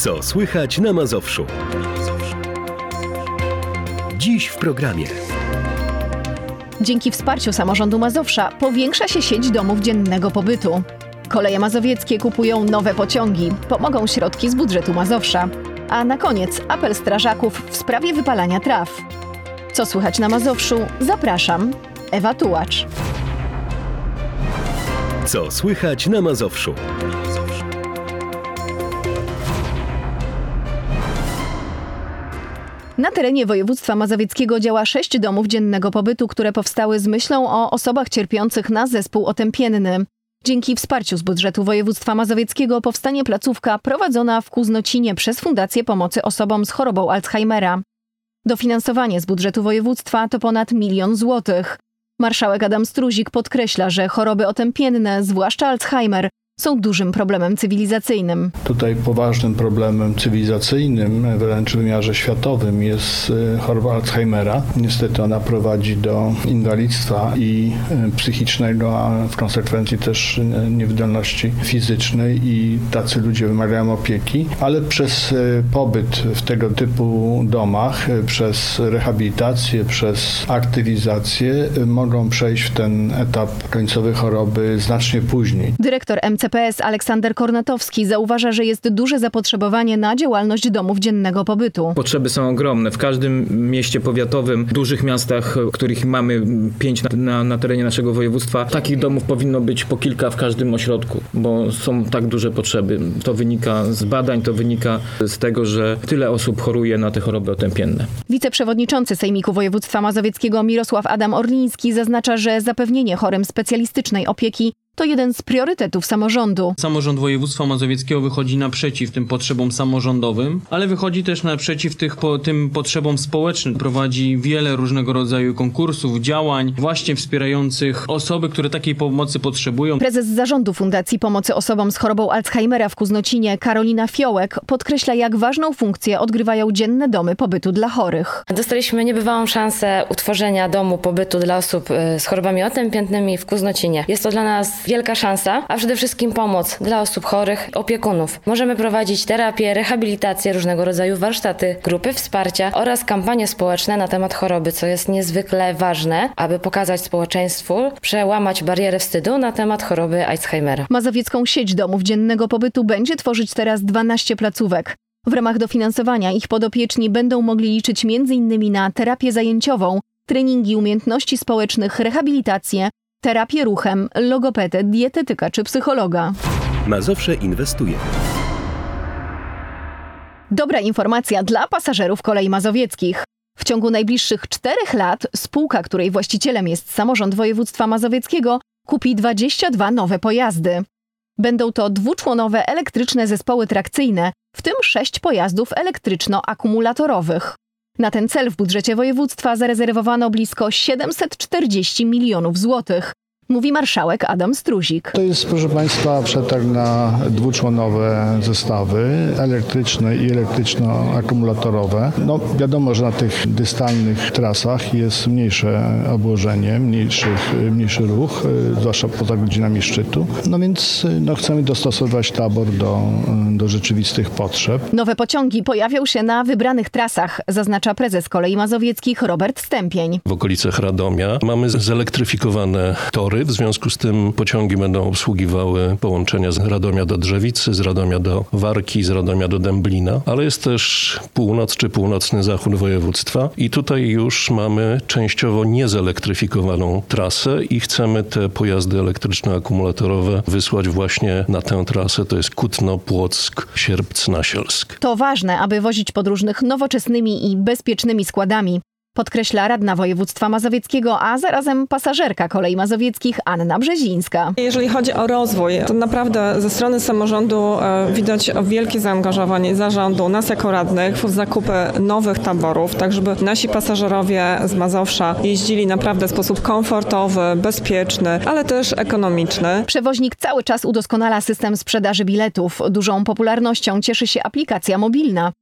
Co słychać na Mazowszu? Dziś w programie. Dzięki wsparciu samorządu Mazowsza powiększa się sieć domów dziennego pobytu. Koleje mazowieckie kupują nowe pociągi, pomogą środki z budżetu Mazowsza. A na koniec apel strażaków w sprawie wypalania traw. Co słychać na Mazowszu? Zapraszam, Ewa Tułacz. Co słychać na Mazowszu? Na terenie województwa mazowieckiego działa 6 domów dziennego pobytu, które powstały z myślą o osobach cierpiących na zespół otępienny. Dzięki wsparciu z budżetu województwa mazowieckiego powstanie placówka prowadzona w Kuznocinie przez Fundację Pomocy Osobom z chorobą Alzheimera. Dofinansowanie z budżetu województwa to ponad 1 000 000 złotych. Marszałek Adam Struzik podkreśla, że choroby otępienne, zwłaszcza Alzheimer, są dużym problemem cywilizacyjnym. Tutaj poważnym problemem cywilizacyjnym, wręcz w wymiarze światowym, jest choroba Alzheimera. Niestety ona prowadzi do inwalidztwa i psychicznego, a w konsekwencji też niewydolności fizycznej i tacy ludzie wymagają opieki, ale przez pobyt w tego typu domach, przez rehabilitację, przez aktywizację mogą przejść w ten etap końcowy choroby znacznie później. Dyrektor MCPS Aleksander Kornatowski zauważa, że jest duże zapotrzebowanie na działalność domów dziennego pobytu. Potrzeby są ogromne. W każdym mieście powiatowym, dużych miastach, których mamy 5 na terenie naszego województwa, takich domów powinno być po kilka w każdym ośrodku, bo są tak duże potrzeby. To wynika z badań, to wynika z tego, że tyle osób choruje na te choroby otępienne. Wiceprzewodniczący Sejmiku Województwa Mazowieckiego Mirosław Adam Orliński zaznacza, że zapewnienie chorym specjalistycznej opieki to jeden z priorytetów samorządu. Samorząd województwa mazowieckiego wychodzi naprzeciw tym potrzebom samorządowym, ale wychodzi też naprzeciw tym potrzebom społecznym. Prowadzi wiele różnego rodzaju konkursów, działań właśnie wspierających osoby, które takiej pomocy potrzebują. Prezes Zarządu Fundacji Pomocy Osobom z chorobą Alzheimera w Kuznocinie, Karolina Fiołek, podkreśla, jak ważną funkcję odgrywają dzienne domy pobytu dla chorych. Dostaliśmy niebywałą szansę utworzenia domu pobytu dla osób z chorobami otępiennymi w Kuznocinie. Jest to dla nas wielka szansa, a przede wszystkim pomoc dla osób chorych, opiekunów. Możemy prowadzić terapię, rehabilitację, różnego rodzaju warsztaty, grupy wsparcia oraz kampanie społeczne na temat choroby, co jest niezwykle ważne, aby pokazać społeczeństwu, przełamać barierę wstydu na temat choroby Alzheimera. Mazowiecką sieć domów dziennego pobytu będzie tworzyć teraz 12 placówek. W ramach dofinansowania ich podopieczni będą mogli liczyć m.in. na terapię zajęciową, treningi umiejętności społecznych, rehabilitację, terapię ruchem, logopedę, dietetyka czy psychologa. Mazowsze inwestuje. Dobra informacja dla pasażerów kolei mazowieckich. W ciągu najbliższych 4 lat spółka, której właścicielem jest samorząd województwa mazowieckiego, kupi 22 nowe pojazdy. Będą to dwuczłonowe elektryczne zespoły trakcyjne, w tym 6 pojazdów elektryczno-akumulatorowych. Na ten cel w budżecie województwa zarezerwowano blisko 740 milionów złotych, mówi marszałek Adam Struzik. To jest, proszę Państwa, przetarg na dwuczłonowe zestawy elektryczne i elektryczno-akumulatorowe. Wiadomo, że na tych dystalnych trasach jest mniejsze obłożenie, mniejszy ruch, zwłaszcza poza godzinami szczytu. Więc chcemy dostosować tabor do rzeczywistych potrzeb. Nowe pociągi pojawią się na wybranych trasach, zaznacza prezes Kolei Mazowieckich Robert Stępień. W okolicach Radomia mamy zelektryfikowane tory. W związku z tym pociągi będą obsługiwały połączenia z Radomia do Drzewicy, z Radomia do Warki, z Radomia do Dęblina, ale jest też północ czy północny zachód województwa i tutaj już mamy częściowo niezelektryfikowaną trasę i chcemy te pojazdy elektryczno-akumulatorowe wysłać właśnie na tę trasę, to jest Kutno, Płock, Sierpc-Nasielsk. To ważne, aby wozić podróżnych nowoczesnymi i bezpiecznymi składami, podkreśla radna województwa mazowieckiego, a zarazem pasażerka Kolei Mazowieckich Anna Brzezińska. Jeżeli chodzi o rozwój, to naprawdę ze strony samorządu widać wielkie zaangażowanie zarządu, nas jako radnych w zakupy nowych taborów, tak żeby nasi pasażerowie z Mazowsza jeździli naprawdę w sposób komfortowy, bezpieczny, ale też ekonomiczny. Przewoźnik cały czas udoskonala system sprzedaży biletów. Dużą popularnością cieszy się aplikacja mobilna.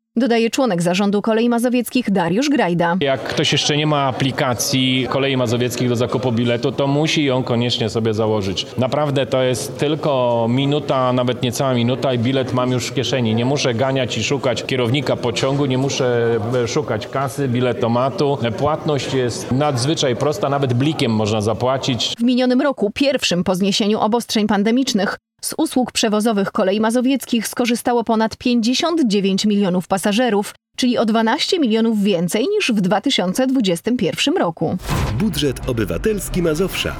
Dodaje członek zarządu Kolei Mazowieckich Dariusz Grajda. Jak ktoś jeszcze nie ma aplikacji Kolei Mazowieckich do zakupu biletu, to musi ją koniecznie sobie założyć. Naprawdę to jest tylko minuta, nawet niecała minuta i bilet mam już w kieszeni. Nie muszę ganiać i szukać kierownika pociągu, nie muszę szukać kasy, biletomatu. Płatność jest nadzwyczaj prosta, nawet blikiem można zapłacić. W minionym roku, pierwszym po zniesieniu obostrzeń pandemicznych, z usług przewozowych Kolei Mazowieckich skorzystało ponad 59 milionów pasażerów, czyli o 12 milionów więcej niż w 2021 roku. Budżet obywatelski Mazowsza.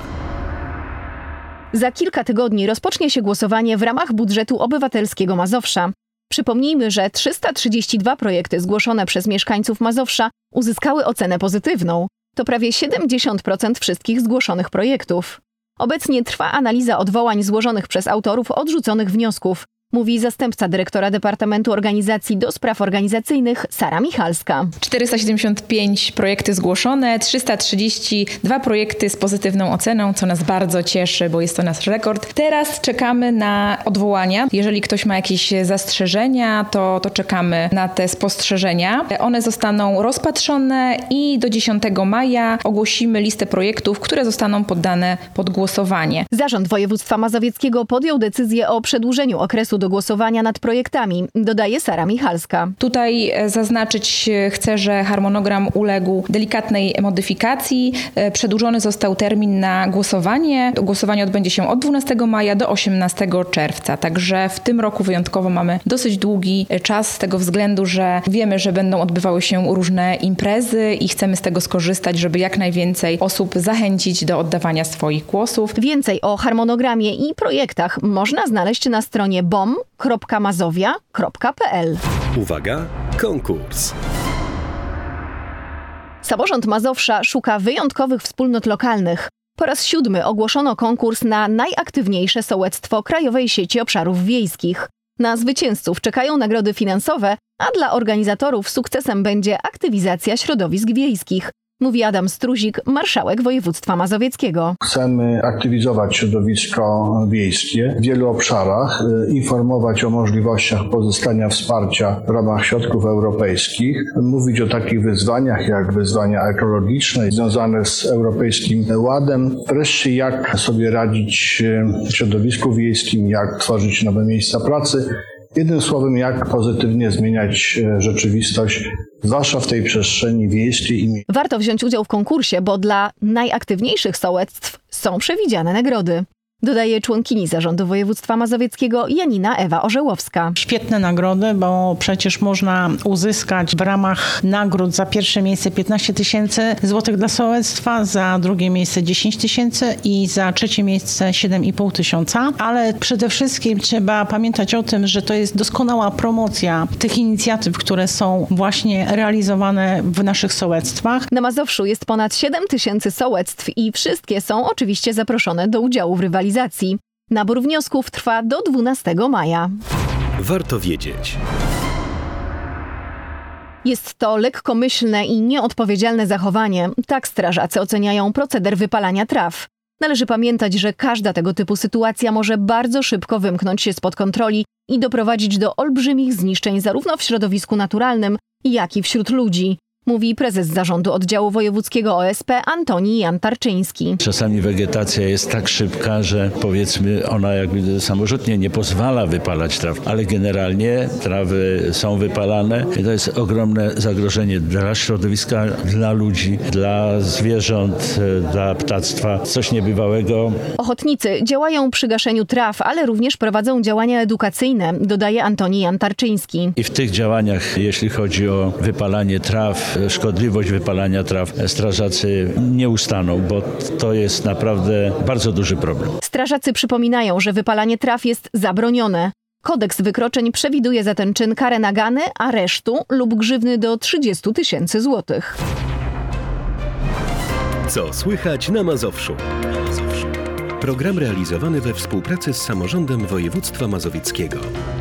Za kilka tygodni rozpocznie się głosowanie w ramach budżetu obywatelskiego Mazowsza. Przypomnijmy, że 332 projekty zgłoszone przez mieszkańców Mazowsza uzyskały ocenę pozytywną. To prawie 70% wszystkich zgłoszonych projektów. Obecnie trwa analiza odwołań złożonych przez autorów odrzuconych wniosków, mówi zastępca dyrektora Departamentu Organizacji do Spraw Organizacyjnych Sara Michalska. 475 projekty zgłoszone, 332 projekty z pozytywną oceną, co nas bardzo cieszy, bo jest to nasz rekord. Teraz czekamy na odwołania. Jeżeli ktoś ma jakieś zastrzeżenia, to czekamy na te spostrzeżenia. One zostaną rozpatrzone i do 10 maja ogłosimy listę projektów, które zostaną poddane pod głosowanie. Zarząd Województwa Mazowieckiego podjął decyzję o przedłużeniu okresu do głosowania nad projektami, dodaje Sara Michalska. Tutaj zaznaczyć chcę, że harmonogram uległ delikatnej modyfikacji. Przedłużony został termin na głosowanie. Głosowanie odbędzie się od 12 maja do 18 czerwca. Także w tym roku wyjątkowo mamy dosyć długi czas z tego względu, że wiemy, że będą odbywały się różne imprezy i chcemy z tego skorzystać, żeby jak najwięcej osób zachęcić do oddawania swoich głosów. Więcej o harmonogramie i projektach można znaleźć na stronie bom.mazowia.pl. Uwaga, konkurs. Samorząd Mazowsza szuka wyjątkowych wspólnot lokalnych. Po raz 7 ogłoszono konkurs na najaktywniejsze sołectwo Krajowej Sieci Obszarów Wiejskich. Na zwycięzców czekają nagrody finansowe, a dla organizatorów sukcesem będzie aktywizacja środowisk wiejskich, mówi Adam Struzik, marszałek województwa mazowieckiego. Chcemy aktywizować środowisko wiejskie w wielu obszarach, informować o możliwościach pozyskania wsparcia w ramach środków europejskich, mówić o takich wyzwaniach jak wyzwania ekologiczne związane z Europejskim Ładem, wreszcie jak sobie radzić w środowisku wiejskim, jak tworzyć nowe miejsca pracy. Jednym słowem, jak pozytywnie zmieniać rzeczywistość, zwłaszcza w tej przestrzeni wiejskiej. Warto wziąć udział w konkursie, bo dla najaktywniejszych sołectw są przewidziane nagrody. Dodaje członkini Zarządu Województwa Mazowieckiego Janina Ewa Orzełowska. Świetne nagrody, bo przecież można uzyskać w ramach nagród za pierwsze miejsce 15 000 złotych dla sołectwa, za drugie miejsce 10 000 i za trzecie miejsce 7,5 tysiąca. Ale przede wszystkim trzeba pamiętać o tym, że to jest doskonała promocja tych inicjatyw, które są właśnie realizowane w naszych sołectwach. Na Mazowszu jest ponad 7 000 sołectw i wszystkie są oczywiście zaproszone do udziału w rywalizacji. Nabór wniosków trwa do 12 maja. Warto wiedzieć. Jest to lekkomyślne i nieodpowiedzialne zachowanie. Tak strażacy oceniają proceder wypalania traw. Należy pamiętać, że każda tego typu sytuacja może bardzo szybko wymknąć się spod kontroli i doprowadzić do olbrzymich zniszczeń zarówno w środowisku naturalnym, jak i wśród ludzi, mówi prezes Zarządu Oddziału Wojewódzkiego OSP Antoni Jan Tarczyński. Czasami wegetacja jest tak szybka, że powiedzmy ona jakby samorzutnie nie pozwala wypalać traw, ale generalnie trawy są wypalane i to jest ogromne zagrożenie dla środowiska, dla ludzi, dla zwierząt, dla ptactwa. Coś niebywałego. Ochotnicy działają przy gaszeniu traw, ale również prowadzą działania edukacyjne, dodaje Antoni Jan Tarczyński. I w tych działaniach, jeśli chodzi o wypalanie traw, szkodliwość wypalania traw, strażacy nie ustaną, bo to jest naprawdę bardzo duży problem. Strażacy przypominają, że wypalanie traw jest zabronione. Kodeks wykroczeń przewiduje za ten czyn karę nagany, aresztu lub grzywny do 30 000 złotych. Co słychać na Mazowszu? Program realizowany we współpracy z Samorządem Województwa Mazowieckiego.